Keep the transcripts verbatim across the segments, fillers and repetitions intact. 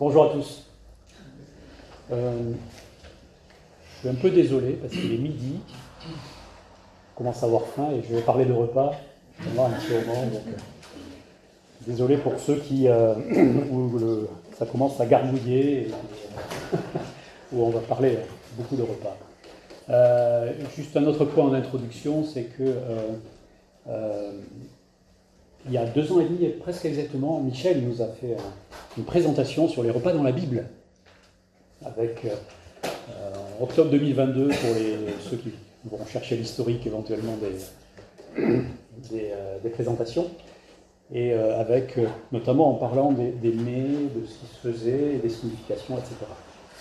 Bonjour à tous. Euh, je suis un peu désolé parce qu'il est midi, je commence à avoir faim et je vais parler de repas pendant un petit moment. Donc, euh, désolé pour ceux qui, euh, où le, ça commence à gargouiller et euh, où on va parler beaucoup de repas. Euh, juste un autre point en introduction, c'est que euh, euh, il y a deux ans et demi, presque exactement, Michel nous a fait une présentation sur les repas dans la Bible, avec euh, en octobre deux mille vingt-deux, pour les, ceux qui vont chercher l'historique éventuellement des, des, euh, des présentations, et euh, avec euh, notamment en parlant des, des mets, de ce qui se faisait, des significations, et cetera.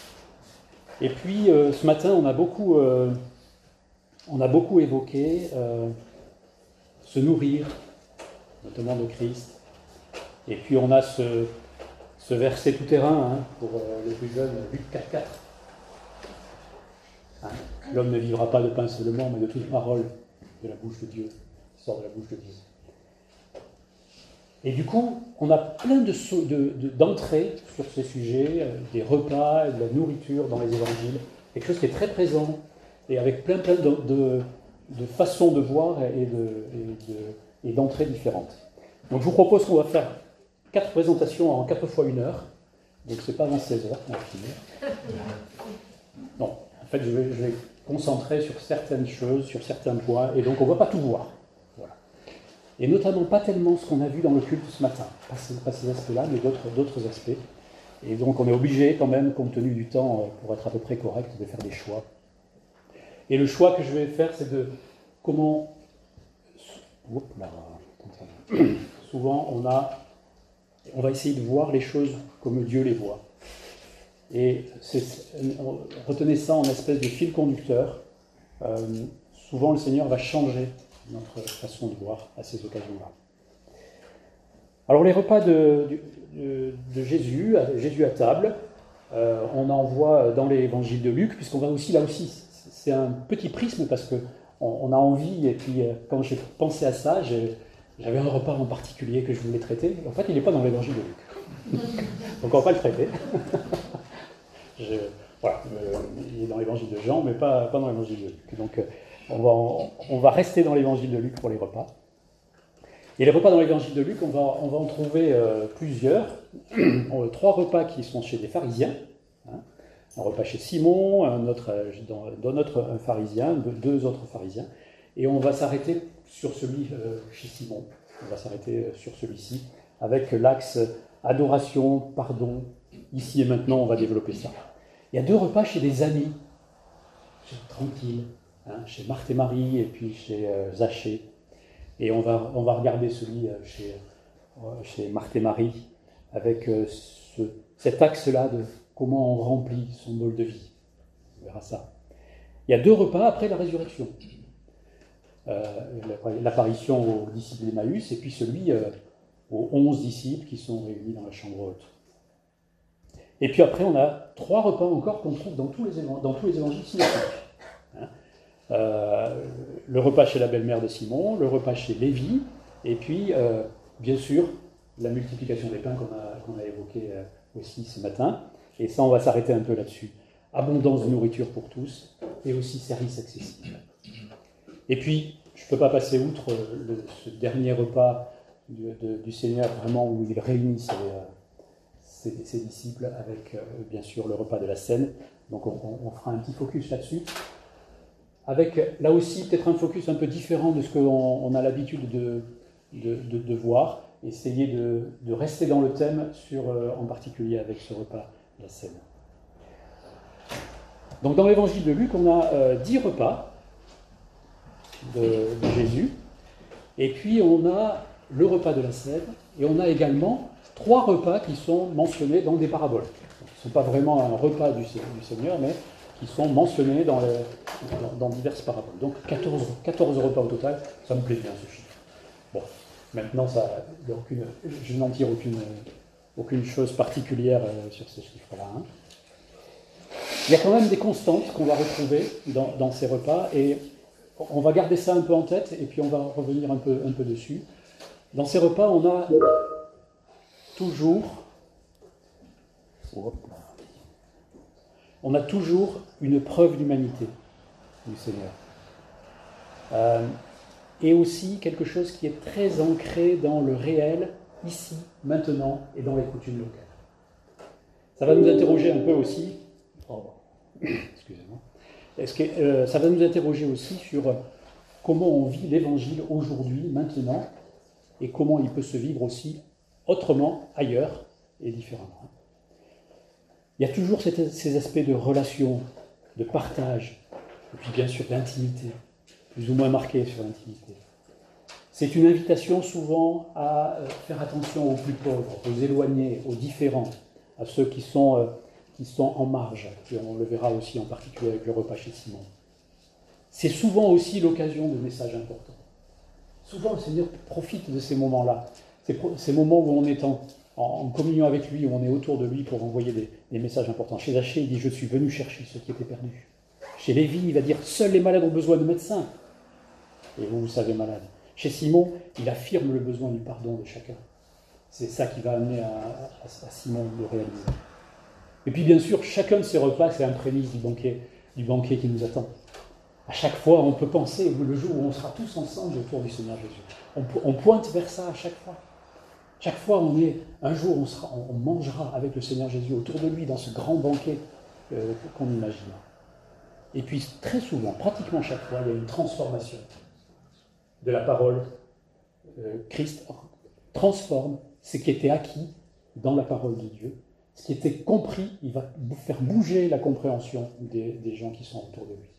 Et puis euh, ce matin, on a beaucoup, euh, on a beaucoup évoqué euh, se nourrir, notamment de Christ. Et puis on a ce, ce verset tout-terrain, hein, pour euh, les plus jeunes, Luc quatre quatre. Hein, l'homme ne vivra pas de pain seulement, mais de toute parole de la bouche de Dieu, qui sort de la bouche de Dieu. Et du coup, on a plein de, de, de, d'entrées sur ces sujets, euh, des repas, de la nourriture dans les évangiles, quelque chose qui est très présent, et avec plein plein de, de, de façons de voir et, de, et, de, et d'entrées différentes. Donc je vous propose qu'on va faire quatre présentations en quatre fois une heure, donc c'est pas avant seize heures qu'on va finir. Non, en fait je vais, je vais concentrer sur certaines choses, sur certains points, et donc on ne va pas tout voir. Voilà. Et notamment pas tellement ce qu'on a vu dans le culte ce matin, pas ces, pas ces aspects-là, mais d'autres, d'autres aspects. Et donc on est obligé quand même, compte tenu du temps, pour être à peu près correct, de faire des choix. Et le choix que je vais faire, c'est de comment... Oups, là, souvent on a... On va essayer de voir les choses comme Dieu les voit. Et c'est, retenez ça en espèce de fil conducteur. Euh, souvent, le Seigneur va changer notre façon de voir à ces occasions-là. Alors, les repas de, de, de Jésus, Jésus à table, euh, on en voit dans l'évangile de Luc, puisqu'on va aussi, là aussi, c'est un petit prisme parce qu'on on a envie, et puis quand j'ai pensé à ça, j'ai, j'avais un repas en particulier que je voulais traiter. En fait, il n'est pas dans l'évangile de Luc. Donc, on ne va pas le traiter. Je, voilà, euh, il est dans l'évangile de Jean, mais pas, pas dans l'évangile de Luc. Donc, euh, on, va en, on va rester dans l'évangile de Luc pour les repas. Et les repas dans l'évangile de Luc, on va, on va en trouver euh, plusieurs. Trois repas qui sont chez des pharisiens. Hein. Un repas chez Simon, un autre dans, dans notre un pharisien, deux autres pharisiens. Et on va s'arrêter sur celui euh, chez Simon. On va s'arrêter sur celui-ci, avec l'axe adoration, pardon. Ici et maintenant, on va développer ça. Il y a deux repas chez des amis, tranquilles, hein, chez Marthe et Marie et puis chez euh, Zachée. Et on va, on va regarder celui euh, chez, euh, chez Marthe et Marie avec euh, ce, cet axe-là de comment on remplit son bol de vie. On verra ça. Il y a deux repas après la résurrection. Euh, l'apparition aux disciples d'Emmaüs et puis celui euh, aux onze disciples qui sont réunis dans la chambre haute. Et puis après, on a trois repas encore qu'on trouve dans tous les, évang- dans tous les évangiles synoptiques. Hein euh, le repas chez la belle-mère de Simon, le repas chez Lévi, et puis, euh, bien sûr, la multiplication des pains qu'on a, qu'on a évoqué euh, aussi ce matin. Et ça, on va s'arrêter un peu là-dessus. Abondance de nourriture pour tous, et aussi service accessible. Et puis, je ne peux pas passer outre le, ce dernier repas de, de, du Seigneur, vraiment où il réunit ses... Euh, Ses, ses disciples avec, euh, bien sûr, le repas de la scène. Donc, on, on fera un petit focus là-dessus. Avec, là aussi, peut-être un focus un peu différent de ce qu'on on a l'habitude de, de, de, de voir. Essayer de, de rester dans le thème, sur, euh, en particulier avec ce repas de la scène. Donc, dans l'évangile de Luc, on a euh, dix repas de, de Jésus. Et puis, on a le repas de la scène. Et on a également trois repas qui sont mentionnés dans des paraboles. Ce ne sont pas vraiment un repas du, du Seigneur, mais qui sont mentionnés dans, les, dans, dans diverses paraboles. Donc quatorze, quatorze repas au total, ça me plaît bien ce chiffre. Bon, maintenant, ça, y a aucune, je n'en tire aucune, aucune chose particulière sur ces chiffres-là. Hein. Il y a quand même des constantes qu'on va retrouver dans, dans ces repas, et on va garder ça un peu en tête, et puis on va revenir un peu, un peu dessus. Dans ces repas, on a toujours Hop là. On a toujours une preuve d'humanité du Seigneur. Euh, et aussi quelque chose qui est très ancré dans le réel, ici, maintenant, et dans les coutumes locales. Ça va nous interroger un peu aussi, oh, excusez-moi, est-ce que, euh, ça va nous interroger aussi sur comment on vit l'Évangile aujourd'hui, maintenant, et comment il peut se vivre aussi autrement, ailleurs et différemment. Il y a toujours ces aspects de relation, de partage, et puis bien sûr d'intimité, plus ou moins marqués sur l'intimité. C'est une invitation souvent à faire attention aux plus pauvres, aux éloignés, aux différents, à ceux qui sont, euh, qui sont en marge, et on le verra aussi en particulier avec le repas chez Simon. C'est souvent aussi l'occasion de messages importants. Souvent, le Seigneur profite de ces moments-là, ces, ces moments où on est en, en, en communion avec lui, où on est autour de lui pour envoyer des, des messages importants. Chez Zachée, il dit « Je suis venu chercher ceux qui étaient perdus ». Chez Lévi, il va dire « Seuls les malades ont besoin de médecins ». Et vous, vous savez malade. Chez Simon, il affirme le besoin du pardon de chacun. C'est ça qui va amener à, à, à Simon de réaliser. Et puis bien sûr, chacun de ces repas, c'est un prémisse du banquet, du banquet qui nous attend. À chaque fois, on peut penser le jour où on sera tous ensemble autour du Seigneur Jésus. On, on pointe vers ça à chaque fois. Chaque fois, on est, un jour, on, sera, on mangera avec le Seigneur Jésus autour de lui dans ce grand banquet euh, qu'on imagine. Et puis très souvent, pratiquement chaque fois, il y a une transformation de la parole. Euh, Christ transforme ce qui était acquis dans la parole de Dieu. Ce qui était compris, il va faire bouger la compréhension des, des gens qui sont autour de lui.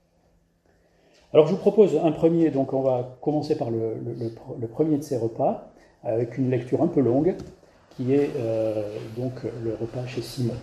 Alors je vous propose un premier, donc on va commencer par le, le, le premier de ces repas, avec une lecture un peu longue, qui est euh, donc le repas chez Simon.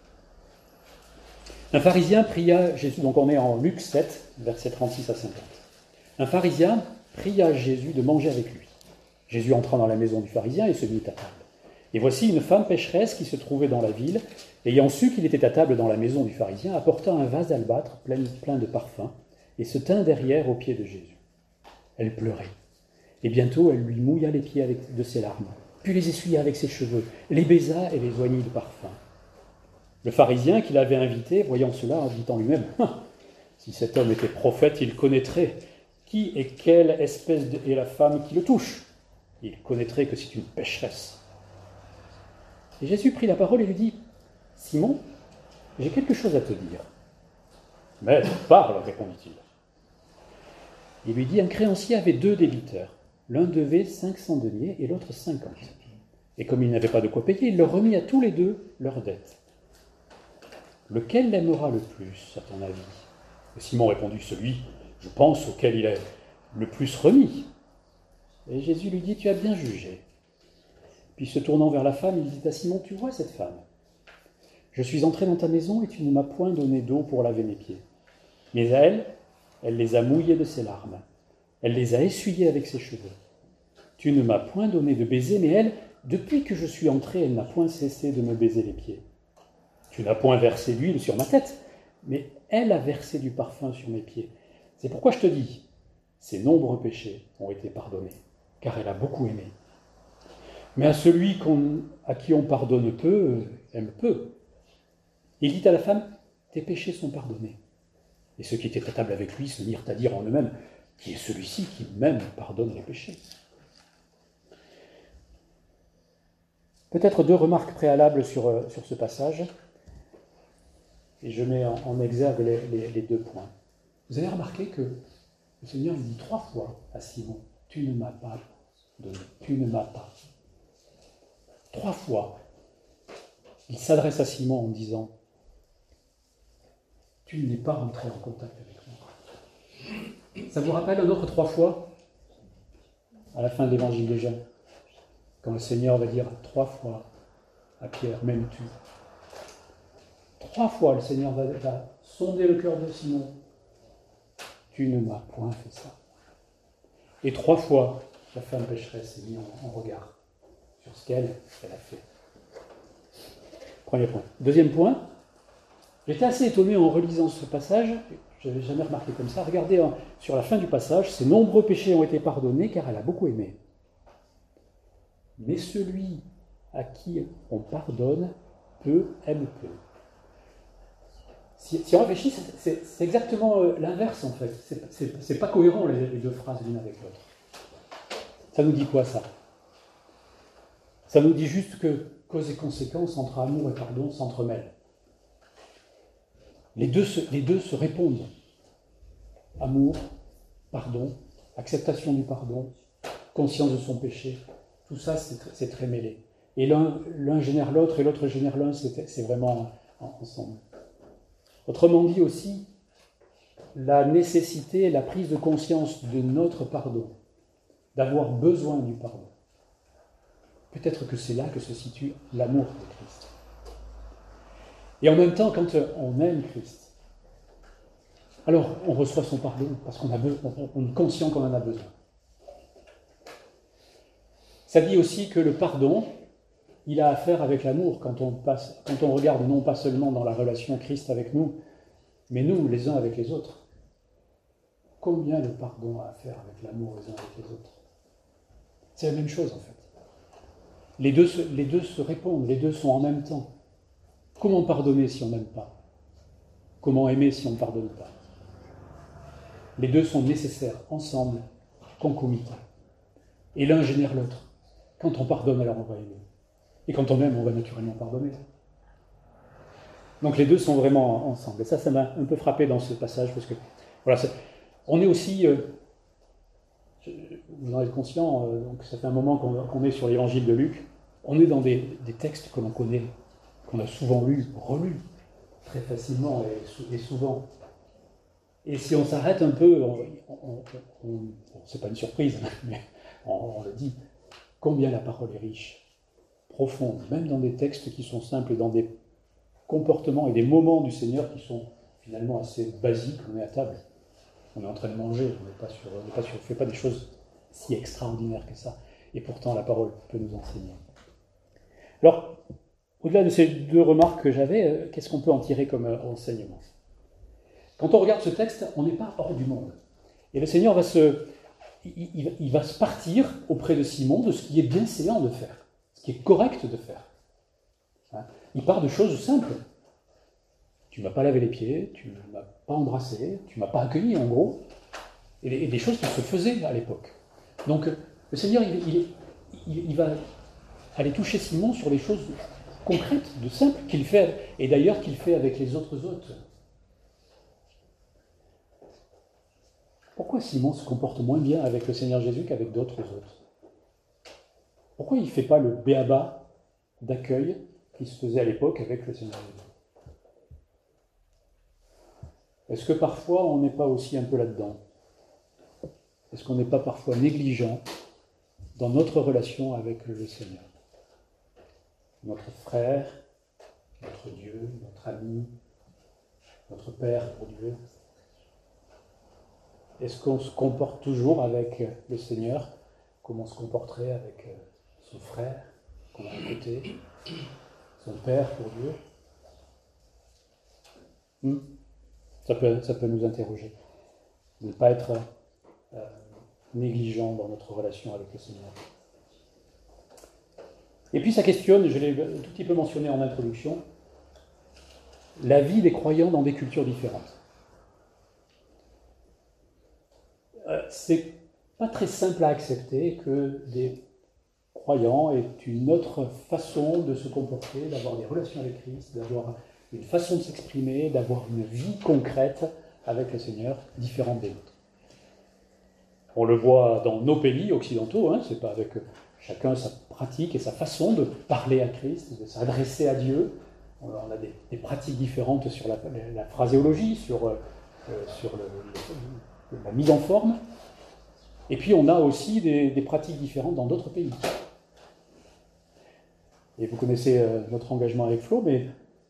Un pharisien pria Jésus, donc on est en Luc sept, versets trente-six à cinquante. Un pharisien pria Jésus de manger avec lui. Jésus entra dans la maison du pharisien et se mit à table. Et voici une femme pécheresse qui se trouvait dans la ville, ayant su qu'il était à table dans la maison du pharisien, apporta un vase d'albâtre plein, plein de parfums, et se tint derrière aux pieds de Jésus. Elle pleurait, et bientôt elle lui mouilla les pieds avec de ses larmes, puis les essuya avec ses cheveux, les baisa et les oignit de parfum. Le pharisien qui l'avait invité, voyant cela, dit en lui-même, « Si cet homme était prophète, il connaîtrait qui et quelle espèce est la femme qui le touche. Il connaîtrait que c'est une pécheresse. » Et Jésus prit la parole et lui dit, « Simon, j'ai quelque chose à te dire. » « Maître, parle, répondit-il. Il lui dit, un créancier avait deux débiteurs. L'un devait cinq cents deniers et l'autre cinquante. Et comme il n'avait pas de quoi payer, il leur remit à tous les deux leurs dettes. Lequel l'aimera le plus, à ton avis ? Et Simon répondit, celui, je pense, auquel il est le plus remis. Et Jésus lui dit, tu as bien jugé. Puis se tournant vers la femme, il dit à Simon, tu vois cette femme ? Je suis entré dans ta maison et tu ne m'as point donné d'eau pour laver mes pieds. Mais elle, elle les a mouillés de ses larmes. Elle les a essuyés avec ses cheveux. Tu ne m'as point donné de baiser, mais elle, depuis que je suis entré, elle n'a point cessé de me baiser les pieds. Tu n'as point versé d'huile sur ma tête, mais elle a versé du parfum sur mes pieds. C'est pourquoi je te dis, ses nombreux péchés ont été pardonnés, car elle a beaucoup aimé. Mais à celui qu'on, à qui on pardonne peu, aime peu. Il dit à la femme, tes péchés sont pardonnés. Et ceux qui étaient à table avec lui se mirent à dire en eux-mêmes, qui est celui-ci qui même pardonne les péchés. Peut-être deux remarques préalables sur, sur ce passage, et je mets en, en exergue les, les, les deux points. Vous avez remarqué que le Seigneur lui dit trois fois à Simon, tu ne m'as pas donné, tu ne m'as pas. Trois fois, il s'adresse à Simon en disant, tu n'es pas rentré en contact avec moi. Ça vous rappelle un autre trois fois, à la fin de l'évangile de Jean, quand le Seigneur va dire trois fois à Pierre, m'aimes-tu ? Trois fois, le Seigneur va, va sonder le cœur de Simon. Tu ne m'as point fait ça. Et trois fois, la femme pécheresse s'est mise en, en regard sur ce qu'elle elle a fait. Premier point. Deuxième point, j'étais assez étonné en relisant ce passage, je n'avais jamais remarqué comme ça. Regardez hein, sur la fin du passage, ses nombreux péchés ont été pardonnés car elle a beaucoup aimé. Mais celui à qui on pardonne peu aime peu. Si, si on réfléchit, c'est, c'est exactement l'inverse en fait. C'est, c'est, c'est pas cohérent les, les deux phrases l'une avec l'autre. Ça nous dit quoi ça? Ça nous dit juste que cause et conséquence entre amour et pardon s'entremêlent. Les deux se, les deux se répondent. Amour, pardon, acceptation du pardon, conscience de son péché, tout ça c'est, c'est très mêlé. Et l'un, l'un génère l'autre et l'autre génère l'un, c'est, c'est vraiment ensemble. Autrement dit aussi, la nécessité, la prise de conscience de notre pardon, d'avoir besoin du pardon. Peut-être que c'est là que se situe l'amour de Christ. Et en même temps, quand on aime Christ, alors on reçoit son pardon parce qu'on a besoin, on est conscient qu'on en a besoin. Ça dit aussi que le pardon, il a affaire avec l'amour quand on, passe, quand on regarde non pas seulement dans la relation Christ avec nous, mais nous, les uns avec les autres. Combien le pardon a affaire avec l'amour les uns avec les autres? C'est la même chose en fait. Les deux, se, les deux se répondent, les deux sont en même temps. Comment pardonner si on n'aime pas? Comment aimer si on ne pardonne pas? Les deux sont nécessaires, ensemble, concomitants. Et l'un génère l'autre. Quand on pardonne, alors on va aimer. Et quand on aime, on va naturellement pardonner. Donc les deux sont vraiment ensemble. Et ça, ça m'a un peu frappé dans ce passage, parce que, voilà, c'est, on est aussi, euh, vous en êtes conscient, euh, donc ça fait un moment qu'on, qu'on est sur l'évangile de Luc, on est dans des, des textes que l'on connaît, qu'on a souvent lus, relus, très facilement et, et souvent. Et si on s'arrête un peu, on, on, on, on, c'est pas une surprise, mais on, on le dit, combien la parole est riche, profonde, même dans des textes qui sont simples et dans des comportements et des moments du Seigneur qui sont finalement assez basiques. On est à table, on est en train de manger, on n'est pas sur, on n'est pas sur, on ne fait pas des choses si extraordinaires que ça. Et pourtant, la parole peut nous enseigner. Alors, au-delà de ces deux remarques que j'avais, qu'est-ce qu'on peut en tirer comme enseignement? Quand on regarde ce texte, on n'est pas hors du monde. Et le Seigneur va se, il, il, il va se partir auprès de Simon de ce qui est bienséant de faire, ce qui est correct de faire. Hein? Il part de choses simples. Tu ne m'as pas lavé les pieds, tu ne m'as pas embrassé, tu ne m'as pas accueilli, en gros. Et, et des choses qui se faisaient à l'époque. Donc, le Seigneur, il, il, il, il va aller toucher Simon sur des choses concrètes, de simples, qu'il fait, et d'ailleurs qu'il fait avec les autres hôtes. Pourquoi Simon se comporte moins bien avec le Seigneur Jésus qu'avec d'autres hôtes? Pourquoi il ne fait pas le béaba d'accueil qui se faisait à l'époque avec le Seigneur Jésus? Est-ce que parfois on n'est pas aussi un peu là-dedans? Est-ce qu'on n'est pas parfois négligent dans notre relation avec le Seigneur? Notre frère, notre Dieu, notre ami, notre Père pour Dieu. Est-ce qu'on se comporte toujours avec le Seigneur comme on se comporterait avec son frère qu'on a à côté, son Père pour Dieu? hmm ça, peut, ça peut nous interroger. Ne pas être euh, négligent dans notre relation avec le Seigneur. Et puis ça questionne, je l'ai un tout petit peu mentionné en introduction, la vie des croyants dans des cultures différentes. Euh, c'est pas très simple à accepter que des croyants aient une autre façon de se comporter, d'avoir des relations avec Christ, d'avoir une façon de s'exprimer, d'avoir une vie concrète avec le Seigneur différente des nôtres. On le voit dans nos pays occidentaux, hein, c'est pas avec chacun sa pratique et sa façon de parler à Christ, de s'adresser à Dieu. On a des, des pratiques différentes sur la, la phraséologie, sur, euh, sur le, le, la mise en forme. Et puis on a aussi des, des pratiques différentes dans d'autres pays. Et vous connaissez euh, notre engagement avec Flo, mais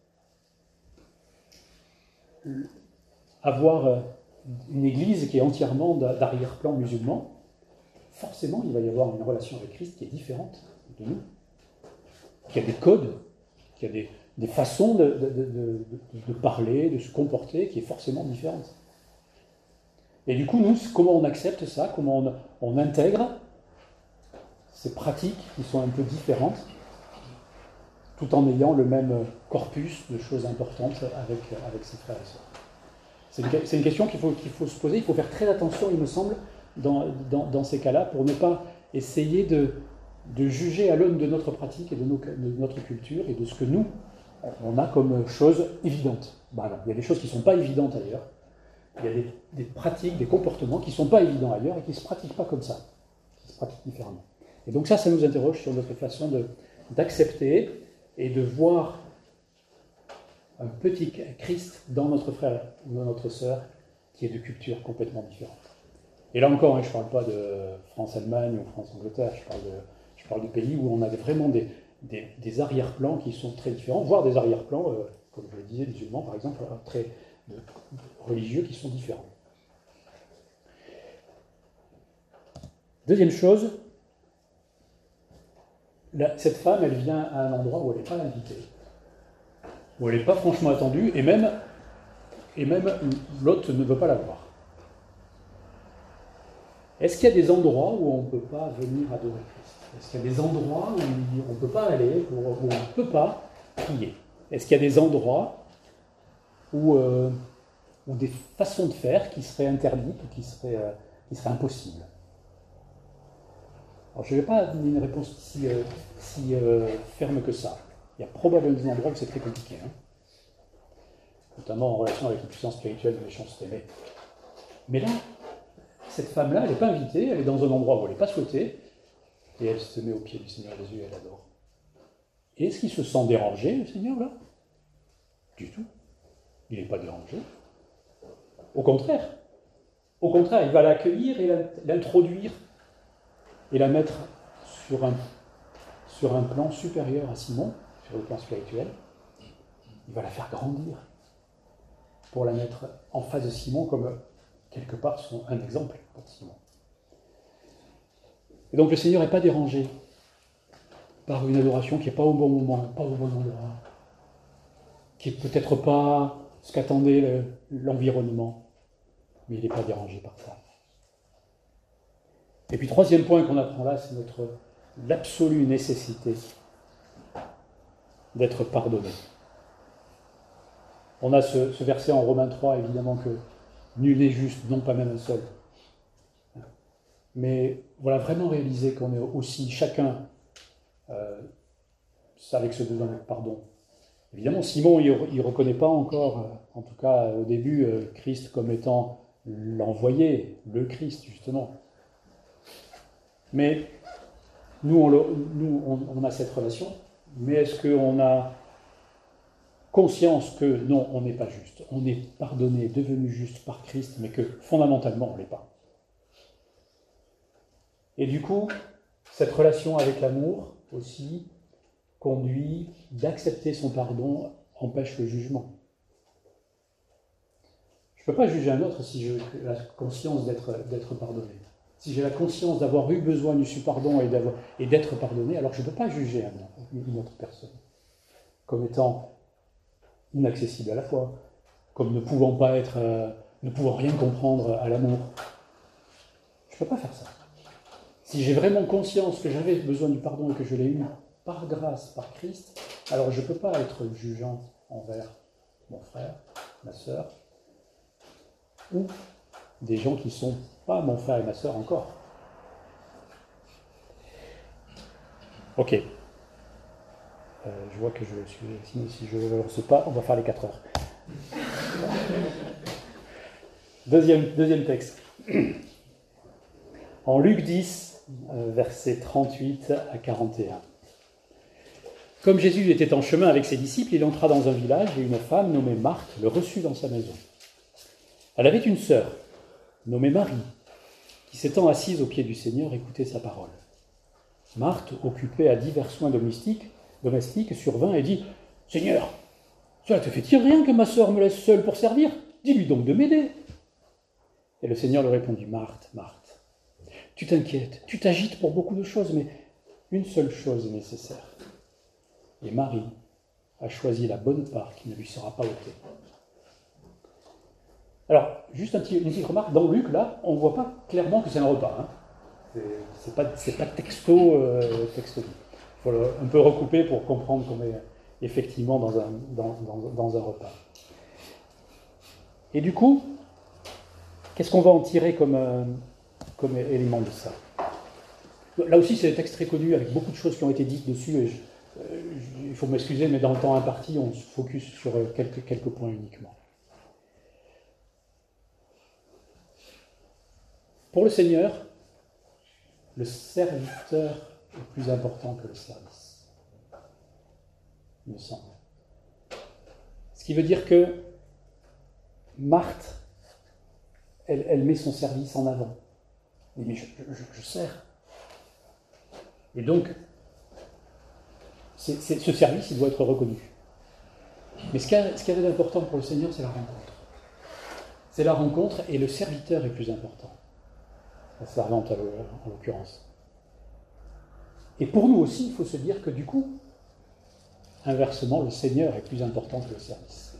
avoir euh, une église qui est entièrement d'arrière-plan musulman, forcément il va y avoir une relation avec Christ qui est différente de nous, qui a des codes, qui a des, des façons de, de, de, de, de parler, de se comporter, qui est forcément différente. Et du coup, nous, comment on accepte ça, comment on, on intègre ces pratiques qui sont un peu différentes, tout en ayant le même corpus de choses importantes avec, avec ses frères et sœurs. C'est une, c'est une question qu'il faut, qu'il faut se poser, il faut faire très attention, il me semble, dans, dans, dans ces cas-là, pour ne pas essayer de, de juger à l'aune de notre pratique et de, nos, de notre culture et de ce que nous, on a comme choses évidentes. Ben alors, il y a des choses qui ne sont pas évidentes ailleurs, il y a des, des pratiques, des comportements qui ne sont pas évidents ailleurs et qui ne se pratiquent pas comme ça, qui se pratiquent différemment. Et donc ça, ça nous interroge sur notre façon de, d'accepter et de voir un petit Christ dans notre frère ou dans notre sœur qui est de culture complètement différente. Et là encore, hein, je ne parle pas de France-Allemagne ou France-Angleterre, je parle de, je parle de pays où on a vraiment des, des, des arrière-plans qui sont très différents, voire des arrière-plans, euh, comme je le disais, musulmans par exemple, très de, de, religieux qui sont différents. Deuxième chose, la, cette femme, elle vient à un endroit où elle n'est pas invitée, où elle n'est pas franchement attendue, et même, et même l'autre ne veut pas la voir. Est-ce qu'il y a des endroits où on ne peut pas venir adorer Christ? Est-ce qu'il y a des endroits où on ne peut pas aller, où on ne peut pas prier? Est-ce qu'il y a des endroits où, euh, où des façons de faire qui seraient interdites ou qui seraient, euh, qui seraient impossibles? Alors, je ne vais pas donner une réponse si, euh, si euh, ferme que ça. Il y a probablement des endroits où c'est très compliqué, hein, notamment en relation avec les puissances spirituelles de méchanceté. Mais, mais là, cette femme-là, elle n'est pas invitée, elle est dans un endroit où elle n'est pas souhaitée, et elle se met au pied du Seigneur Jésus et elle adore. Et est-ce qu'il se sent dérangé, le Seigneur, là? Du tout. Il n'est pas dérangé. Au contraire. Au contraire, il va l'accueillir et l'introduire et la mettre sur un, sur un plan supérieur à Simon, sur le plan spirituel. Il va la faire grandir pour la mettre en face de Simon comme quelque part son, un exemple pour Simon. Et donc le Seigneur n'est pas dérangé par une adoration qui n'est pas au bon moment, pas au bon endroit, qui n'est peut-être pas ce qu'attendait le, l'environnement, mais il n'est pas dérangé par ça. Et puis troisième point qu'on apprend là, c'est notre, l'absolue nécessité d'être pardonné. On a ce, ce verset en Romains trois, évidemment, que nul n'est juste, non pas même un seul. Mais voilà, vraiment réaliser qu'on est aussi chacun euh, avec ce besoin de pardon. Évidemment, Simon, il ne reconnaît pas encore, euh, en tout cas au début, euh, Christ comme étant l'envoyé, le Christ, justement. Mais nous, on, le, nous on, on a cette relation, mais est-ce qu'on a conscience que non, on n'est pas juste, on est pardonné, devenu juste par Christ, mais que fondamentalement, on ne l'est pas. Et du coup, cette relation avec l'amour aussi conduit d'accepter son pardon, empêche le jugement. Je ne peux pas juger un autre si j'ai la conscience d'être, d'être pardonné. Si j'ai la conscience d'avoir eu besoin du pardon et, d'avoir, et d'être pardonné, alors je ne peux pas juger un, une autre personne comme étant inaccessible à la fois, comme ne pouvant pas être, euh, ne pouvant rien comprendre à l'amour. Je ne peux pas faire ça. Si j'ai vraiment conscience que j'avais besoin du pardon et que je l'ai eu par grâce, par Christ, alors je ne peux pas être jugeant envers mon frère, ma sœur, ou des gens qui ne sont pas mon frère et ma sœur encore. Ok. Euh, je vois que je suis. Si, si je ne lance pas, on va faire les quatre heures. Deuxième, deuxième texte. En Luc dix, versets trente-huit à quarante et un. Comme Jésus était en chemin avec ses disciples, il entra dans un village et une femme nommée Marthe le reçut dans sa maison. Elle avait une sœur, nommée Marie, qui s'étant assise au pied du Seigneur, écoutait sa parole. Marthe, occupée à divers soins domestiques, domestiques, survint et dit « Seigneur, cela te fait-il rien que ma sœur me laisse seule pour servir? Dis-lui donc de m'aider. » Et le Seigneur lui répondit « Marthe, Marthe, tu t'inquiètes, tu t'agites pour beaucoup de choses, mais une seule chose est nécessaire. Et Marie a choisi la bonne part qui ne lui sera pas ôtée. » Alors, juste un petit, une petite remarque, dans Luc, là, on ne voit pas clairement que c'est un repas. Hein. C'est, c'est, pas, c'est pas texto, euh, texto. Il faut le, un peu recouper pour comprendre qu'on est, effectivement dans un, dans, dans, dans un repas. Et du coup, qu'est-ce qu'on va en tirer comme, euh, comme élément de ça? Là aussi, c'est un texte très connu, avec beaucoup de choses qui ont été dites dessus, et je, euh, je, il faut m'excuser, mais dans le temps imparti, on se focus sur quelques, quelques points uniquement. Pour le Seigneur, le serviteur est plus important que le service, il me semble. Ce qui veut dire que Marthe, elle, elle met son service en avant. Elle dit, mais je, je, je sers. Et donc, c'est, c'est, ce service, il doit être reconnu. Mais ce qu'il y a, ce qu'il y avait d'important pour le Seigneur, c'est la rencontre. C'est la rencontre, et le serviteur est plus important. La servante, en l'occurrence. Et pour nous aussi, il faut se dire que du coup, inversement, le Seigneur est plus important que le service.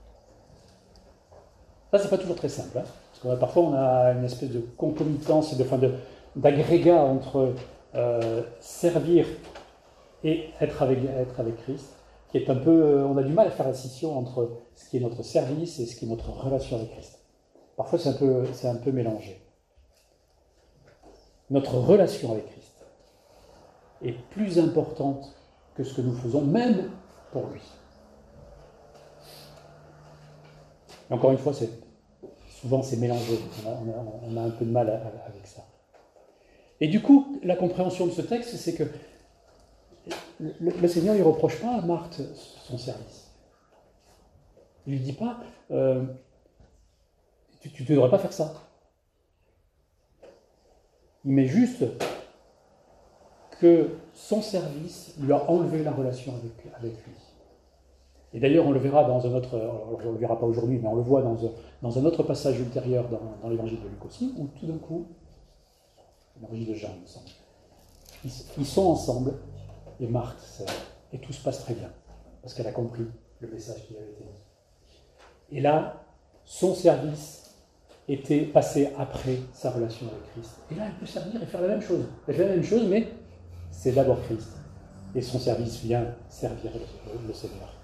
Ça, c'est pas toujours très simple, hein, parce que parfois on a une espèce de concomitance, de, enfin de, d'agrégat entre euh, servir et être avec, être avec Christ, qui est un peu, on a du mal à faire la scission entre ce qui est notre service et ce qui est notre relation avec Christ. Parfois, c'est un peu, c'est un peu mélangé. Notre relation avec Christ est plus importante que ce que nous faisons, même pour lui. Et encore une fois, c'est, souvent c'est mélangé, on a, on, a, on a un peu de mal à, à, avec ça. Et du coup, la compréhension de ce texte, c'est que le, le Seigneur ne lui reproche pas à Marthe son service. Il ne lui dit pas euh, « tu ne devrais pas faire ça ». Il met juste que son service lui a enlevé la relation avec, avec lui. Et d'ailleurs, on le verra dans un autre, on ne le verra pas aujourd'hui, mais on le voit dans un, dans un autre passage ultérieur dans, dans l'évangile de Luc aussi, où tout d'un coup, l'évangile de Jean, il me semble, ils, ils sont ensemble, et Marthe sert, et tout se passe très bien, parce qu'elle a compris le message qui avait été dit. Et là, son service était passé après sa relation avec Christ. Et là, elle peut servir et faire la même chose. Elle fait la même chose, mais c'est d'abord Christ. Et son service vient servir le, le Seigneur.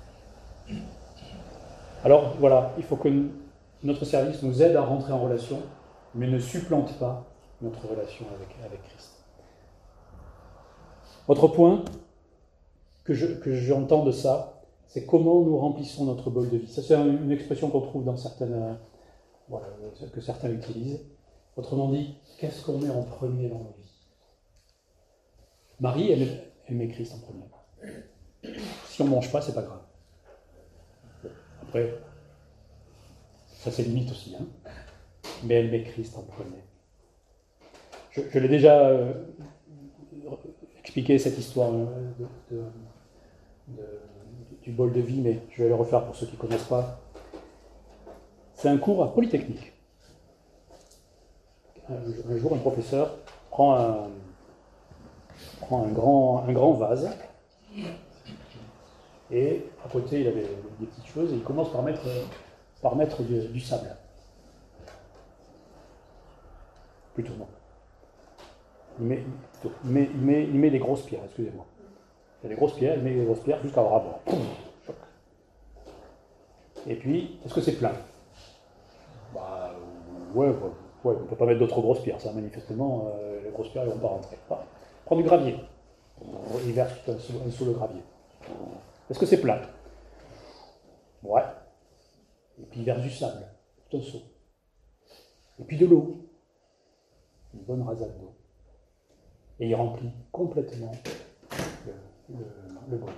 Alors, voilà, il faut que notre service nous aide à rentrer en relation, mais ne supplante pas notre relation avec, avec Christ. Autre point que, je, que j'entends de ça, c'est comment nous remplissons notre bol de vie. Ça, c'est une expression qu'on trouve dans certaines... Voilà, que certains utilisent. Autrement dit, qu'est-ce qu'on met en premier dans nos vies? Marie, elle, elle met Christ en premier. Si on ne mange pas, c'est pas grave. Après, ça c'est limite aussi, hein. Mais elle met Christ en premier. Je, je l'ai déjà euh, expliqué cette histoire de, de, de, du bol de vie, mais je vais le refaire pour ceux qui ne connaissent pas. C'est un cours à Polytechnique. Un jour, un professeur prend un, prend un, grand, un grand vase, et à côté, il avait des petites choses, et il commence par mettre, par mettre du, du sable. Plutôt non. Il met, plutôt, il, met, il, met, il met des grosses pierres, excusez-moi. Il y a des grosses pierres, il met des grosses pierres jusqu'à avoir bord. Et puis, est-ce que c'est plein? Bah, ouais, ouais, ouais, on ne peut pas mettre d'autres grosses pierres, ça, manifestement, euh, les grosses pierres, ils ne vont pas rentrer. Bah, prends du gravier, il verse sous, sous le gravier. Est-ce que c'est plat? Ouais. Et puis il verse du sable, tout un seau. Et puis de l'eau, une bonne rasade d'eau. Et il remplit complètement le, le, le bol.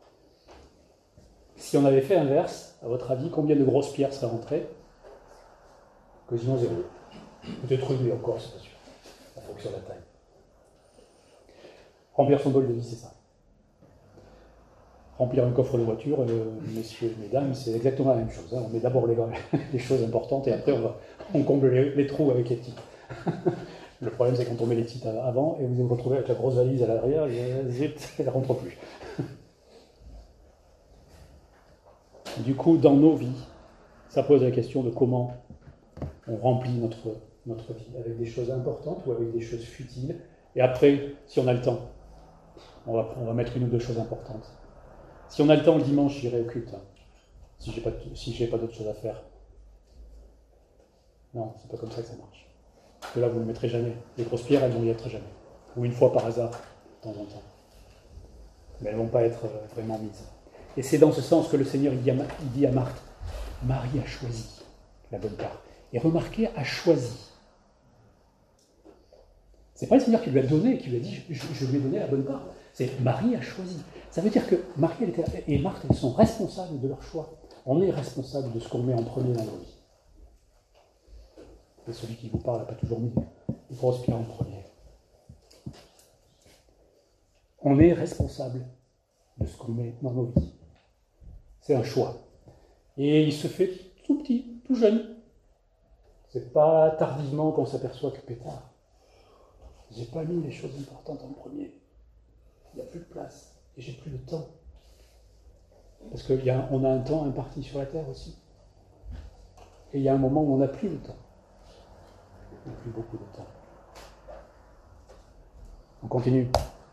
Si on avait fait inverse, à votre avis, combien de grosses pierres seraient rentrées? Quasiment zéro. Peut-être une, mais encore, c'est pas sûr. En fonction de la taille. Remplir son bol de vie, c'est ça. Remplir un coffre de voiture, euh, messieurs et mesdames, c'est exactement la même chose. Hein. On met d'abord les, les choses importantes et après on, va, on comble les, les trous avec les titres. Le problème, c'est quand on met les titres avant et vous vous retrouvez avec la grosse valise à l'arrière, et zut, elle ne rentre plus. Du coup, dans nos vies, ça pose la question de comment on remplit notre, notre vie, avec des choses importantes ou avec des choses futiles. Et après, si on a le temps, on va, on va mettre une ou deux choses importantes. Si on a le temps le dimanche, j'irai au culte, hein, si j'ai pas, si j'ai pas d'autres choses à faire. Non, c'est pas comme ça que ça marche. Parce que là, vous ne le mettrez jamais. Les grosses pierres, elles vont y être jamais. Ou une fois par hasard, de temps en temps. Mais elles ne vont pas être vraiment mises. Et c'est dans ce sens que le Seigneur il dit, à, il dit à Marthe, Marie a choisi la bonne part. Et remarquez, a choisi. C'est pas le Seigneur qui lui a donné, qui lui a dit, je, je lui ai donné la bonne part. C'est Marie a choisi. Ça veut dire que Marie elle était, et Marthe, elles sont responsables de leur choix. On est responsable de ce qu'on met en premier dans nos vies. Et celui qui vous parle n'a pas toujours mis une grosse pierre en premier. On est responsable de ce qu'on met dans nos vies. C'est un choix. Et il se fait tout petit, tout jeune. C'est pas tardivement qu'on s'aperçoit que pétard. J'ai pas mis les choses importantes en premier. Il n'y a plus de place. Et j'ai plus de temps. Parce qu'on a, a un temps imparti sur la terre aussi. Et il y a un moment où on n'a plus le temps. On n'a plus beaucoup de temps. On continue.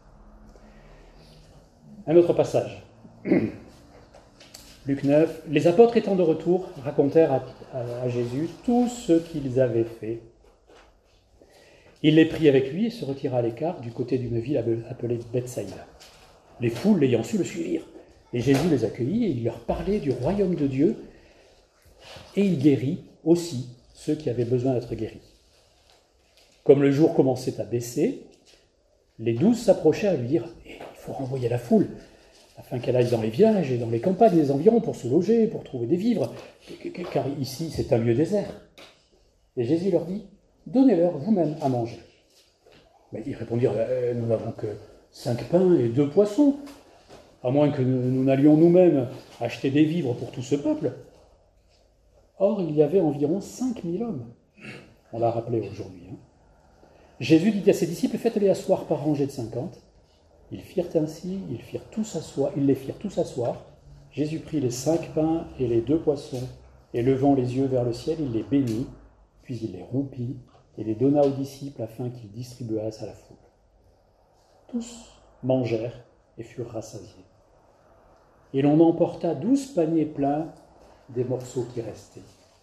Un autre passage. Luc neuf. Les apôtres étant de retour, racontèrent à, à, à Jésus tout ce qu'ils avaient fait. Il les prit avec lui et se retira à l'écart du côté d'une ville appelée Bethsaïda. Les foules, l'ayant su, le suivirent. Et Jésus les accueillit et il leur parlait du royaume de Dieu. Et il guérit aussi ceux qui avaient besoin d'être guéris. Comme le jour commençait à baisser, les douze s'approchèrent à lui dire « Il faut renvoyer la foule, afin qu'elle aille dans les villages et dans les campagnes des environs pour se loger, pour trouver des vivres, car ici c'est un lieu désert. » Et Jésus leur dit « Donnez-leur vous-même à manger. » Mais ils répondirent « Nous n'avons que cinq pains et deux poissons, à moins que nous n'allions nous-mêmes acheter des vivres pour tout ce peuple. » Or, il y avait environ cinq mille hommes. On l'a rappelé aujourd'hui. Hein. Jésus dit à ses disciples, faites-les asseoir par rangée de cinquante. Ils firent ainsi, ils, firent tous asseoir, ils les firent tous asseoir. Jésus prit les cinq pains et les deux poissons, et levant les yeux vers le ciel, il les bénit, puis il les rompit, et les donna aux disciples afin qu'ils distribuassent à la foule. Tous mangèrent et furent rassasiés. Et l'on emporta douze paniers pleins des morceaux qui restaient.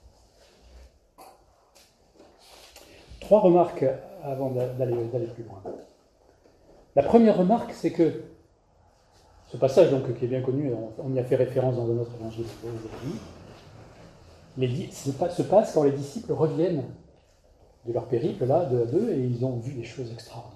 Trois remarques avant d'aller, d'aller plus loin. La première remarque, c'est que ce passage donc, qui est bien connu, on, on y a fait référence dans un autre évangile aujourd'hui, les, se passe quand les disciples reviennent de leur périple, là, deux à deux, et ils ont vu des choses extraordinaires.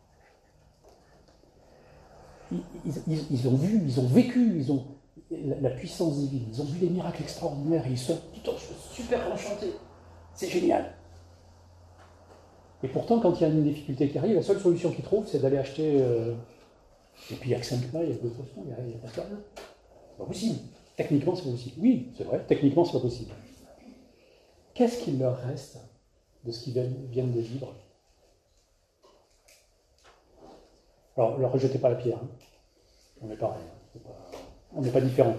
Ils, ils, ils ont vu, ils ont vécu, ils ont la, la puissance divine, ils ont vu des miracles extraordinaires, et ils sont tout super enchantés. C'est génial. Et pourtant, quand il y a une difficulté qui arrive, la seule solution qu'ils trouvent, c'est d'aller acheter... Euh... Et puis il n'y a que cinq plats, il y a deux poissons, il n'y a, a pas de rien. C'est pas possible. Techniquement, c'est pas possible. Oui, c'est vrai, techniquement, c'est pas possible. Qu'est-ce qu'il leur reste de ce qu'ils viennent de vivre? Alors, ne leur rejetez pas la pierre. Hein. On est pareil. C'est pas... On n'est pas différents.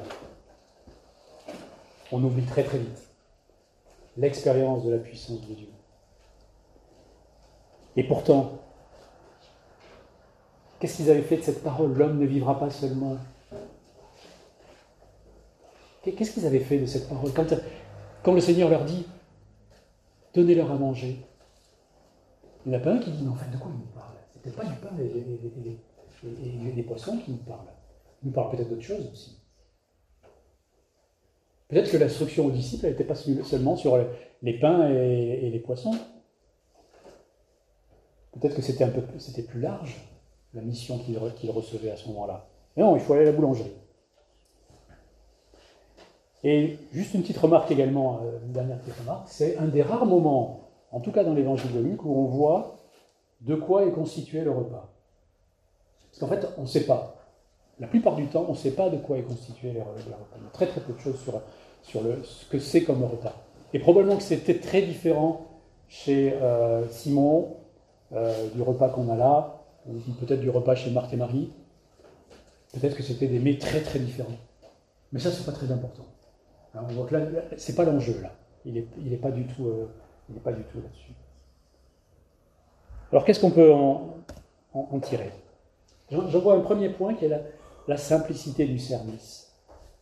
On oublie très très vite l'expérience de la puissance de Dieu. Et pourtant, qu'est-ce qu'ils avaient fait de cette parole? L'homme ne vivra pas seulement. Qu'est-ce qu'ils avaient fait de cette parole? Quand, quand le Seigneur leur dit, donnez-leur à manger, il n'y en a pas un qui dit, mais en fait, de quoi il nous parle? C'est peut-être pas du pain et, et, et, et, et des poissons qui nous parlent. Il nous parle peut-être d'autre chose aussi. Peut-être que l'instruction aux disciples n'était pas seulement sur les pains et, et les poissons. Peut-être que c'était un peu c'était plus large, la mission qu'il qu'il recevait à ce moment-là. Mais non, il faut aller à la boulangerie. Et juste une petite remarque également, une dernière petite remarque, c'est un des rares moments, en tout cas dans l'évangile de Luc, où on voit de quoi est constitué le repas. Parce qu'en fait, on ne sait pas. La plupart du temps, on ne sait pas de quoi est constitué le repas. Il y a très très peu de choses sur, sur le, ce que c'est comme repas. Et probablement que c'était très différent chez euh, Simon, Euh, du repas qu'on a là, ou peut-être du repas chez Marthe et Marie. Peut-être que c'était des mets très très différents. Mais ça, c'est pas très important. Alors, on voit que là, c'est pas l'enjeu là. Il est, il est pas du tout, euh, il est pas du tout là-dessus. Alors, qu'est-ce qu'on peut en, en, en tirer? J'en vois un premier point qui est la, la simplicité du service.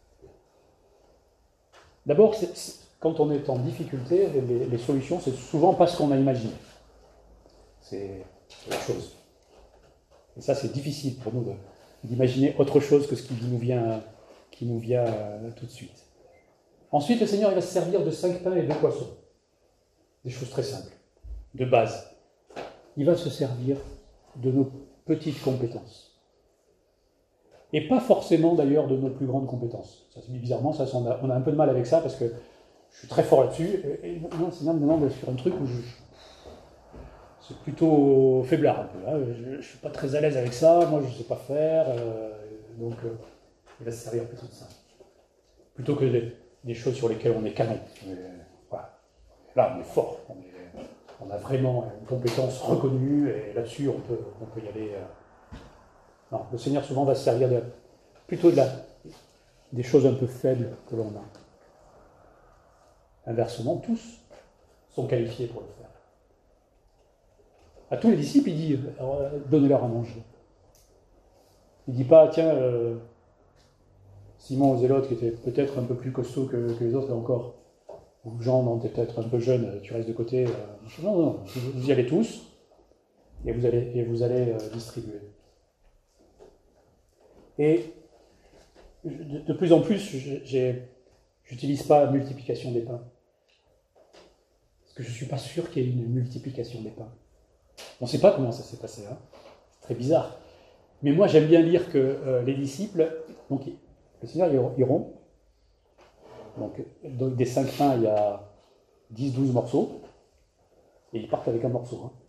D'abord, c'est, c'est, quand on est en difficulté, les, les solutions, c'est souvent pas ce qu'on a imaginé. C'est autre chose. Et ça, c'est difficile pour nous de, d'imaginer autre chose que ce qui nous vient, qui nous vient euh, tout de suite. Ensuite, le Seigneur il va se servir de cinq pains et deux poissons. Des choses très simples, de base. Il va se servir de nos petites compétences. Et pas forcément d'ailleurs de nos plus grandes compétences. Ça se dit bizarrement, ça, on, a, on a un peu de mal avec ça parce que je suis très fort là-dessus. Et, et non, Seigneur me demande sur un truc où je, c'est plutôt faiblard un peu. Hein. Je ne suis pas très à l'aise avec ça, moi je ne sais pas faire. Euh, donc euh, il va se servir plutôt de ça. Plutôt que des, des choses sur lesquelles on est canon. Mais, voilà. Là on est fort, on, est, on a vraiment une compétence reconnue et là-dessus on peut, on peut y aller. Euh, Non, le Seigneur souvent va se servir de, plutôt de la, des choses un peu faibles que l'on a. Inversement, tous sont qualifiés pour le faire. À tous les disciples, il dit euh, donnez-leur à manger. Il ne dit pas tiens, euh, Simon le Zélote, qui était peut-être un peu plus costaud que, que les autres, là encore, ou Jean, non, t'es peut-être un peu jeune, tu restes de côté. Euh, non, non, vous, vous y allez tous et vous allez, et vous allez euh, distribuer. Et de, de plus en plus, je n'utilise pas multiplication des pains. Parce que je ne suis pas sûr qu'il y ait une multiplication des pains. On ne sait pas comment ça s'est passé. Hein. C'est très bizarre. Mais moi, j'aime bien lire que euh, les disciples, donc le Seigneur, ils iront. Donc, donc des cinq pains, il y a dix douze morceaux. Et ils partent avec un morceau. Hein.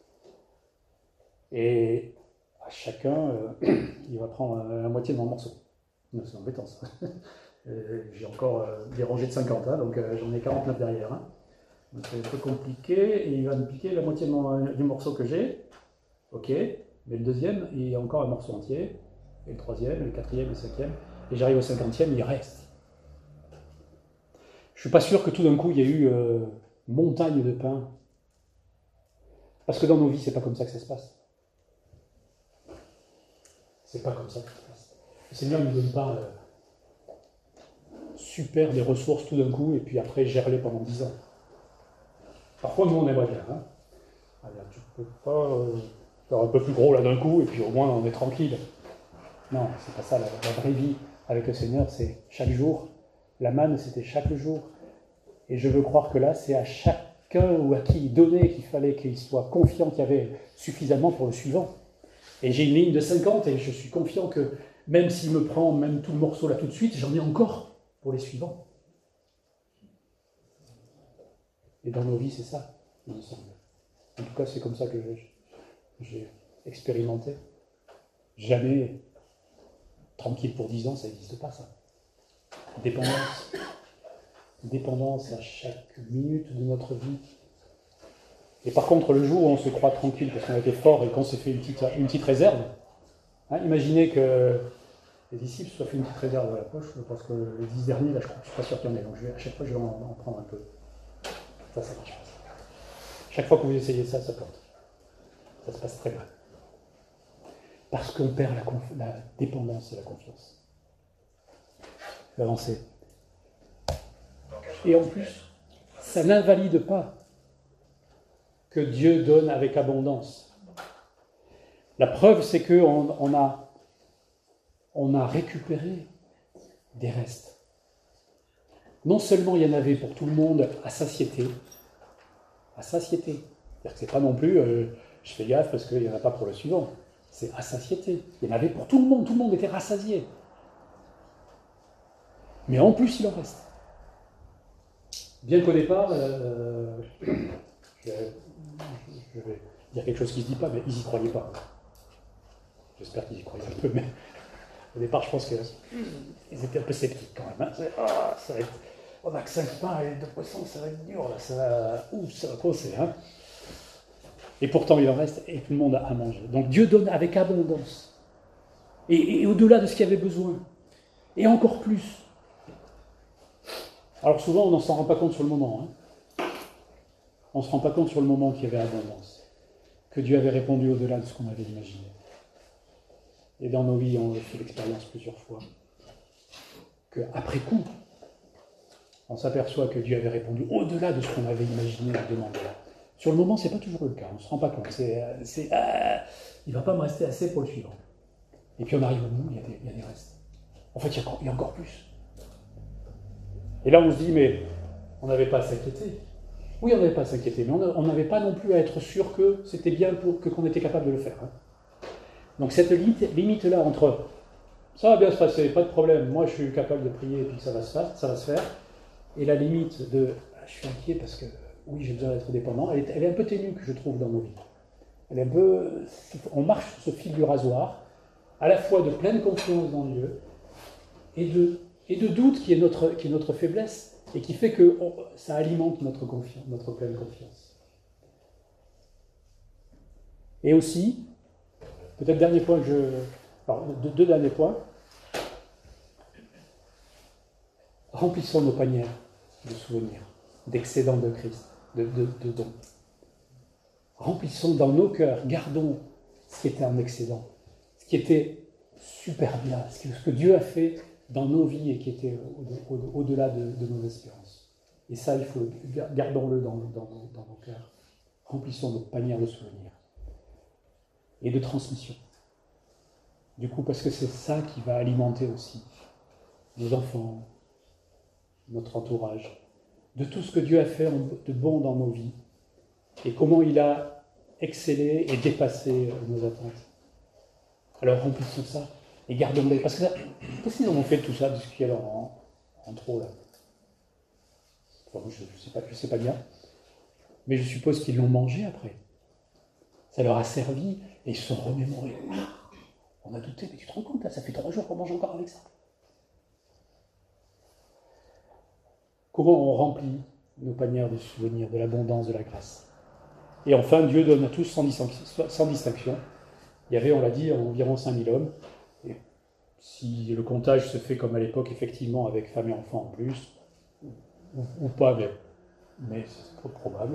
Et à chacun, euh, il va prendre la moitié de mon morceau. Non, c'est embêtant ça. J'ai encore euh, des rangées de cinquante, hein, donc euh, j'en ai quarante-neuf derrière. Hein. Donc c'est un peu compliqué, et il va me piquer la moitié de mon, du morceau que j'ai. Ok, mais le deuxième, il y a encore un morceau entier. Et le troisième, et le quatrième, et le cinquième. Et j'arrive au cinquantième, il reste. Je suis pas sûr que tout d'un coup, il y ait eu euh, montagne de pain. Parce que dans nos vies, c'est pas comme ça que ça se passe. C'est pas comme ça que ça se passe. Le Seigneur ne nous donne pas euh, super des ressources tout d'un coup et puis après gère-les pendant dix ans. Parfois, nous, on aimerait bien. Hein. Alors, tu peux pas euh, faire un peu plus gros là d'un coup et puis au moins on est tranquille. Non, c'est pas ça. La, la vraie vie avec le Seigneur, c'est chaque jour. La manne, c'était chaque jour. Et je veux croire que là, c'est à chacun ou à qui il donnait qu'il fallait qu'il soit confiant qu'il y avait suffisamment pour le suivant. Et j'ai une ligne de cinquante et je suis confiant que même s'il me prend même tout le morceau là tout de suite, j'en ai encore pour les suivants. Et dans nos vies, c'est ça, il me semble. En tout cas, c'est comme ça que j'ai expérimenté. Jamais tranquille pour dix ans, ça n'existe pas, ça. Dépendance. Dépendance à chaque minute de notre vie. Et par contre, le jour où on se croit tranquille parce qu'on a été fort et qu'on s'est fait une petite, une petite réserve, hein, imaginez que les disciples se soient fait une petite réserve dans la poche, parce que les dix derniers, là, je ne suis pas sûr qu'il y en ait, donc je vais, à chaque fois, je vais en, en prendre un peu. Ça, ça marche pas. Chaque fois que vous essayez ça, ça plante. Ça se passe très mal. Parce qu'on perd la, conf- la dépendance et la confiance. Je vais avancer. Et en plus, ça n'invalide pas que Dieu donne avec abondance. La preuve, c'est qu'on on a, on a récupéré des restes. Non seulement il y en avait pour tout le monde à satiété, à satiété. C'est-à-dire que c'est pas non plus, euh, je fais gaffe parce qu'il n'y en a pas pour le suivant. C'est à satiété. Il y en avait pour tout le monde, tout le monde était rassasié. Mais en plus, il en reste. Bien qu'au départ, euh, je, vais, je vais dire quelque chose qui ne se dit pas, mais ils n'y croyaient pas. J'espère qu'ils y croyaient un peu, mais au départ, je pense qu'ils étaient un peu sceptiques quand même. Hein. Ah, ça va être, on n'a que cinq pains et deux poissons, ça va être dur, là, ça va, ouf, ça va coincer. Hein. Et pourtant, il en reste et tout le monde a à manger. Donc Dieu donne avec abondance. Et, et au-delà de ce qu'il y avait besoin. Et encore plus. Alors souvent, on n'en s'en rend pas compte sur le moment. Hein. On ne se rend pas compte sur le moment qu'il y avait abondance. Que Dieu avait répondu au-delà de ce qu'on avait imaginé. et dans nos vies, on fait l'expérience plusieurs fois, qu'après coup, on s'aperçoit que Dieu avait répondu au-delà de ce qu'on avait imaginé ou demandé. Sur le moment, ce n'est pas toujours le cas, on ne se rend pas compte. C'est, c'est, ah, il ne va pas me rester assez pour le suivant. Et puis on arrive au bout, il y a des, il y a des restes. En fait, il y, a, il y a encore plus. Et là, on se dit, mais on n'avait pas à s'inquiéter. Oui, on n'avait pas à s'inquiéter, mais on n'avait pas non plus à être sûr que c'était bien pour, que, qu'on était capable de le faire. Hein. Donc cette limite-là entre ça va bien se passer, pas de problème, moi je suis capable de prier et puis ça va se faire, ça va se faire, et la limite de ah, je suis inquiet parce que oui, j'ai besoin d'être dépendant, elle est, elle est un peu ténue que je trouve dans nos vies. Elle est un peu, on marche sur ce fil du rasoir, à la fois de pleine confiance dans Dieu et de, et de doute qui est, notre, qui est notre faiblesse et qui fait que on, ça alimente notre, confiance, notre pleine confiance. Et aussi, peut-être dernier point que je... Alors, deux, deux derniers points. Remplissons nos paniers de souvenirs, d'excédents de Christ, de, de, de dons. Remplissons dans nos cœurs, gardons ce qui était un excédent, ce qui était super bien, ce que Dieu a fait dans nos vies et qui était au, au, au-delà de, de nos espérances. Et ça, il faut gardons-le dans, dans, dans nos cœurs. Remplissons nos paniers de souvenirs et de transmission. Du coup, parce que c'est ça qui va alimenter aussi nos enfants, notre entourage, de tout ce que Dieu a fait de bon dans nos vies et comment il a excellé et dépassé nos attentes. Alors remplissons ça et gardons-les. Parce que ça, qu'est-ce qu'ils en ont fait de tout ça, de ce qu'il y a en, en trop là? Enfin, je ne sais pas, je sais pas bien, mais je suppose qu'ils l'ont mangé après. Ça leur a servi et ils se sont remémorés. Ah, on a douté, mais tu te rends compte, là, ça fait trois jours qu'on mange encore avec ça. Comment on remplit nos panières de souvenirs, de l'abondance de la grâce? Et enfin, Dieu donne à tous sans distinction. Sans distinction. Il y avait, on l'a dit, environ cinq mille hommes. Et si le comptage se fait comme à l'époque, effectivement, avec femmes et enfants en plus, ou, ou pas, mais, mais c'est trop probable.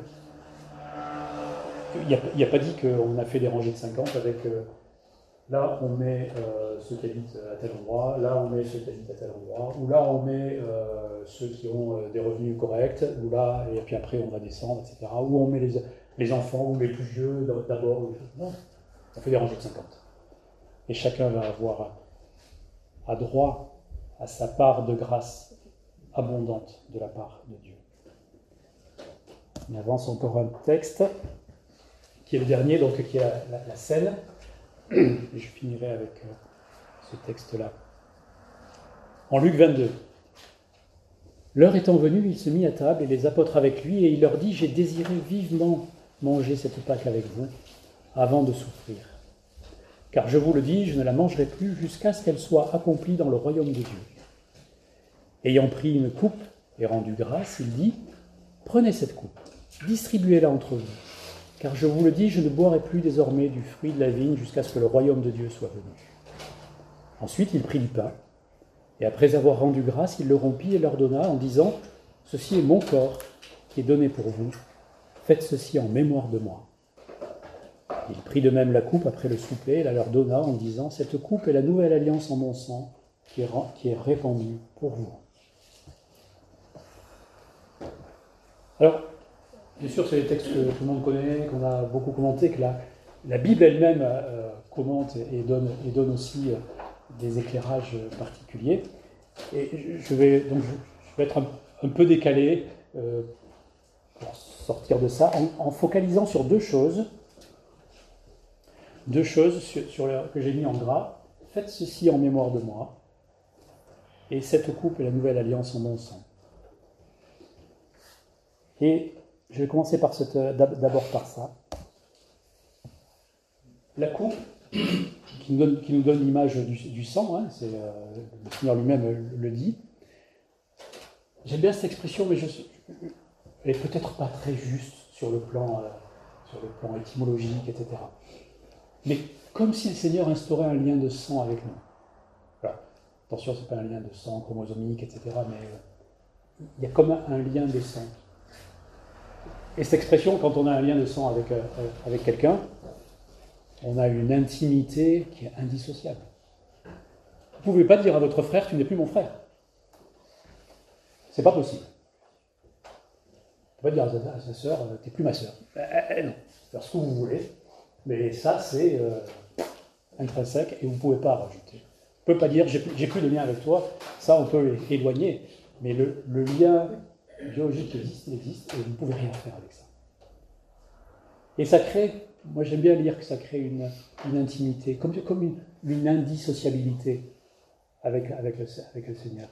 Il n'y a, a pas dit qu'on a fait des rangées de cinquante avec... Euh, là, on met euh, ceux qui habitent à tel endroit, là, on met ceux qui habitent à tel endroit, ou là, on met euh, ceux qui ont euh, des revenus corrects, ou là, et puis après, on va descendre, et cetera. Ou on met les, les enfants, ou les plus vieux d'abord. Non, on fait des rangées de cinquante. Et chacun va avoir à droit à sa part de grâce abondante de la part de Dieu. On avance encore un texte, qui est le dernier, donc qui est la, la, la scène. Et je finirai avec euh, ce texte-là. En Luc vingt-deux. L'heure étant venue, il se mit à table et les apôtres avec lui, et il leur dit « J'ai désiré vivement manger cette Pâque avec vous, avant de souffrir. Car je vous le dis, je ne la mangerai plus jusqu'à ce qu'elle soit accomplie dans le royaume de Dieu. » Ayant pris une coupe et rendu grâce, il dit « Prenez cette coupe, distribuez-la entre vous. Car je vous le dis, je ne boirai plus désormais du fruit de la vigne jusqu'à ce que le royaume de Dieu soit venu. » Ensuite, il prit du pain, et après avoir rendu grâce, il le rompit et leur donna en disant « Ceci est mon corps qui est donné pour vous. Faites ceci en mémoire de moi. » Il prit de même la coupe après le souper et la leur donna en disant « Cette coupe est la nouvelle alliance en mon sang qui est, qui est répandue pour vous. » Alors, bien sûr, c'est des textes que tout le monde connaît, qu'on a beaucoup commentés, que la, la Bible elle-même euh, commente et donne, et donne aussi euh, des éclairages particuliers. Et je vais, donc, je vais être un, un peu décalé euh, pour sortir de ça, en, en focalisant sur deux choses, deux choses sur, sur les, que j'ai mis en gras. Faites ceci en mémoire de moi, et cette coupe est la nouvelle alliance en mon sang. Et je vais commencer par cette, d'abord par ça. La coupe, qui nous donne, qui nous donne l'image du, du sang, hein, c'est, euh, le Seigneur lui-même le, le dit. J'aime bien cette expression, mais je, elle n'est peut-être pas très juste sur le plan, euh, sur le plan étymologique, et cetera. Mais comme si le Seigneur instaurait un lien de sang avec nous. Voilà. Attention, ce n'est pas un lien de sang chromosomique, et cetera, mais euh, il y a comme un, un lien de sang. Et cette expression, quand on a un lien de sang avec, euh, avec quelqu'un, on a une intimité qui est indissociable. ne pouvez pas dire à votre frère, tu n'es plus mon frère. C'est pas possible. Vous ne pouvez pas dire à sa sœur, tu n'es plus ma sœur. Eh, eh, non, faire ce que vous voulez, mais ça c'est euh, intrinsèque et vous ne pouvez pas rajouter. On ne peut pas dire, j'ai plus, plus de lien avec toi, ça on peut l'éloigner, mais le, le lien biologique existe, il existe, et vous ne pouvez rien faire avec ça. Et ça crée, moi j'aime bien lire que ça crée une, une intimité, comme, comme une, une indissociabilité avec, avec, le, avec le Seigneur.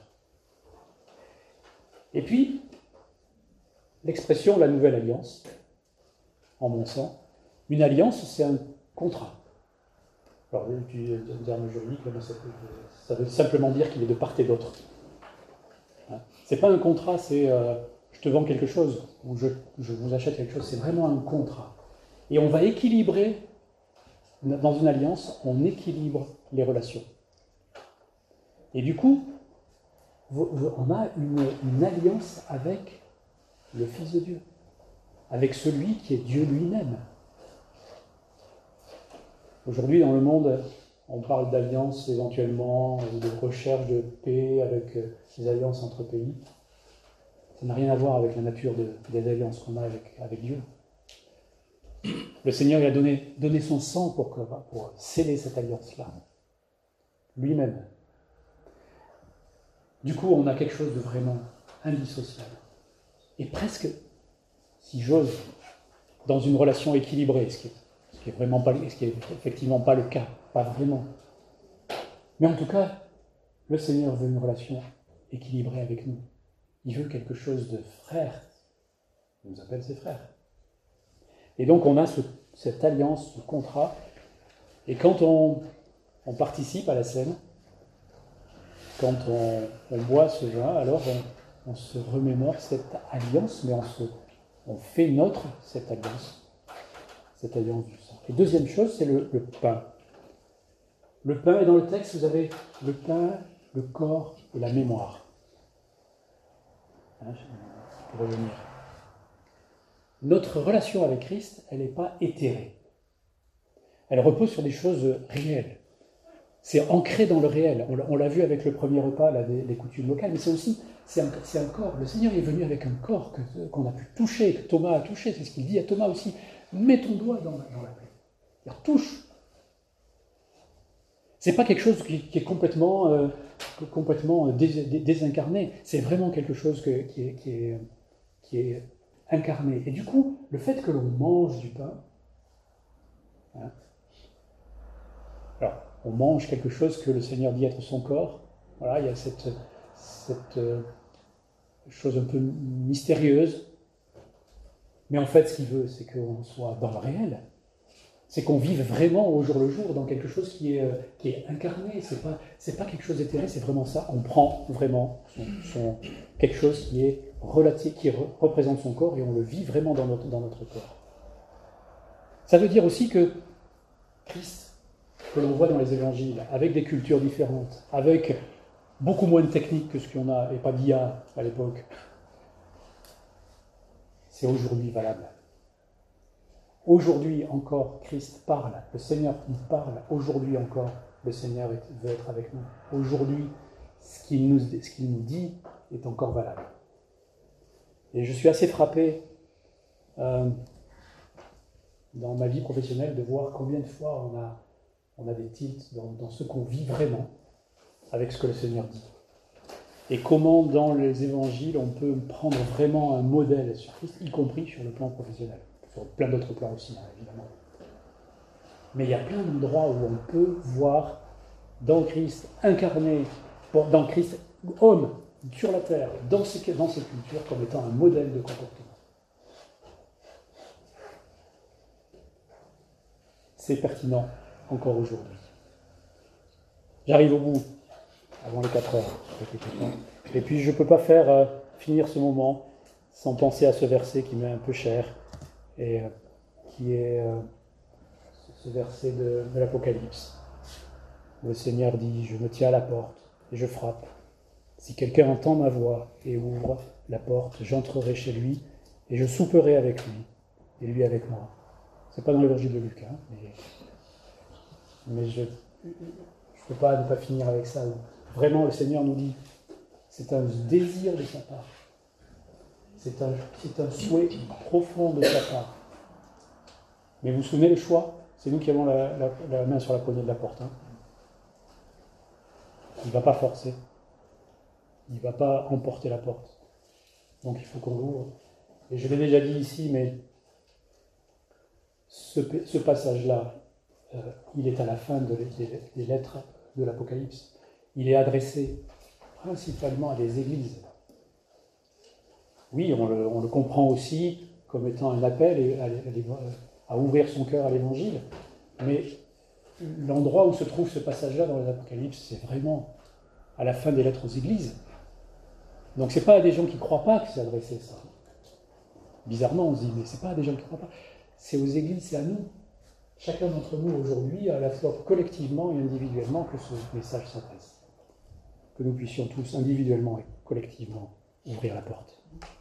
Et puis, l'expression la nouvelle alliance, en mon sens, une alliance c'est un contrat. Alors, puis, en termes juridiques, ça veut simplement dire qu'il est de part et d'autre. C'est pas un contrat, c'est euh, je te vends quelque chose, ou je, je vous achète quelque chose, c'est vraiment un contrat. Et on va équilibrer, dans une alliance, on équilibre les relations. Et du coup, on a une, une alliance avec le Fils de Dieu, avec celui qui est Dieu lui-même. Aujourd'hui, dans le monde, on parle d'alliance éventuellement, de recherche de paix avec des alliances entre pays. Ça n'a rien à voir avec la nature de, des alliances qu'on a avec, avec Dieu. Le Seigneur il a donné, donné son sang pour, que, pour sceller cette alliance-là, lui-même. Du coup, on a quelque chose de vraiment indissociable. Et presque, si j'ose, dans une relation équilibrée, ce qui est, ce qui est vraiment pas, ce qui est effectivement pas le cas, pas vraiment. Mais en tout cas, le Seigneur veut une relation équilibrée avec nous. Il veut quelque chose de frère. Il nous appelle ses frères. Et donc on a ce, cette alliance, ce contrat. Et quand on, on participe à la scène, quand on, on boit ce vin, alors on, on se remémore cette alliance, mais on, se, on fait notre cette alliance, cette alliance du sang. Et deuxième chose, c'est le, le pain. Le pain, et dans le texte, vous avez le pain, le corps et la mémoire. Hein, pour revenir. Notre relation avec Christ, elle n'est pas éthérée. Elle repose sur des choses réelles. C'est ancré dans le réel. On l'a vu avec le premier repas, là, des, des coutumes locales, mais c'est aussi, c'est un, c'est un corps. Le Seigneur est venu avec un corps que, qu'on a pu toucher, que Thomas a touché. C'est ce qu'il dit à Thomas aussi. Mets ton doigt dans la, dans la plaie. Il touche. C'est pas quelque chose qui, qui est complètement, euh, complètement dés, dés, désincarné. C'est vraiment quelque chose que, qui, est, qui, est, qui est incarné. Et du coup, le fait que l'on mange du pain, hein, alors, on mange quelque chose que le Seigneur dit être son corps. Voilà, il y a cette, cette euh, chose un peu mystérieuse. Mais en fait, ce qu'il veut, c'est qu'on soit dans le réel. C'est qu'on vive vraiment au jour le jour dans quelque chose qui est, euh, qui est incarné. C'est pas, c'est pas quelque chose d'éthéré, c'est vraiment ça. On prend vraiment son, son, quelque chose qui est relatif, qui re, représente son corps et on le vit vraiment dans notre, dans notre corps. Ça veut dire aussi que Christ, que l'on voit dans les évangiles, avec des cultures différentes, avec beaucoup moins de techniques que ce qu'on a, et pas d'I A à l'époque, c'est aujourd'hui valable. Aujourd'hui encore, Christ parle, le Seigneur nous parle, aujourd'hui encore, le Seigneur veut être avec nous. Aujourd'hui, ce qu'il nous, ce qu'il nous dit est encore valable. Et je suis assez frappé euh, dans ma vie professionnelle de voir combien de fois on a On a des tilts dans, dans ce qu'on vit vraiment avec ce que le Seigneur dit. Et comment dans les évangiles on peut prendre vraiment un modèle sur Christ, y compris sur le plan professionnel. Sur plein d'autres plans aussi, hein, évidemment. Mais il y a plein d'endroits où on peut voir dans Christ incarné, dans Christ homme sur la terre, dans ces, dans ces cultures, comme étant un modèle de comportement. C'est pertinent encore aujourd'hui. J'arrive au bout, avant les quatre heures. Et puis je ne peux pas faire euh, finir ce moment sans penser à ce verset qui m'est un peu cher, et euh, qui est euh, ce verset de, de l'Apocalypse. Le Seigneur dit, je me tiens à la porte et je frappe. Si quelqu'un entend ma voix et ouvre la porte, j'entrerai chez lui et je souperai avec lui, et lui avec moi. C'est pas dans l'évangile de Luc, hein, mais... Mais je, ne peux pas ne pas finir avec ça. Vraiment, le Seigneur nous dit, c'est un désir de sa part. C'est un, c'est un souhait profond de sa part. Mais vous vous souvenez le choix? C'est nous qui avons la, la, la main sur la poignée de la porte. Hein. Il ne va pas forcer. Il ne va pas emporter la porte. Donc il faut qu'on l'ouvre. Et je l'ai déjà dit ici, mais ce, ce passage-là, euh, il est à la fin de, des, des lettres de l'Apocalypse. Il est adressé principalement à des églises. Oui, on le, on le comprend aussi comme étant un appel à, à ouvrir son cœur à l'Évangile, mais l'endroit où se trouve ce passage-là dans l'Apocalypse, c'est vraiment à la fin des lettres aux églises. Donc c'est pas à des gens qui ne croient pas que c'est adressé, ça. Bizarrement, on se dit, mais c'est pas à des gens qui ne croient pas. C'est aux églises, c'est à nous. Chacun d'entre nous aujourd'hui, à la fois collectivement et individuellement, que ce message s'adresse. Que nous puissions tous individuellement et collectivement ouvrir la porte.